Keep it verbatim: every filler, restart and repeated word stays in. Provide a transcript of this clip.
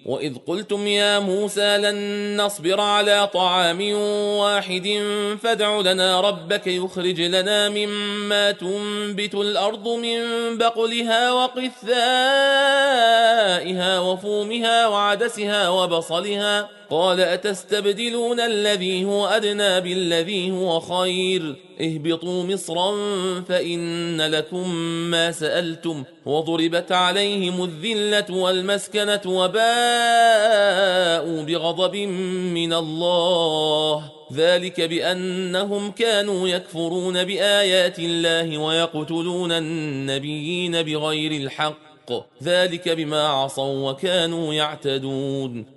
وإذ قلتم يا موسى لن نصبر على طعام واحد فادع لنا ربك يخرج لنا مما تنبت الأرض من بقلها وقثائها وفومها وعدسها وبصلها قال أتستبدلون الذي هو أدنى بالذي هو خير اهبطوا مصرا فإن لكم ما سألتم وضربت عليهم الذلة والمسكنة وباءوا بغضب من الله ذلك بأنهم كانوا يكفرون بآيات الله ويقتلون النبيين بغير الحق ذلك بما عصوا وكانوا يعتدون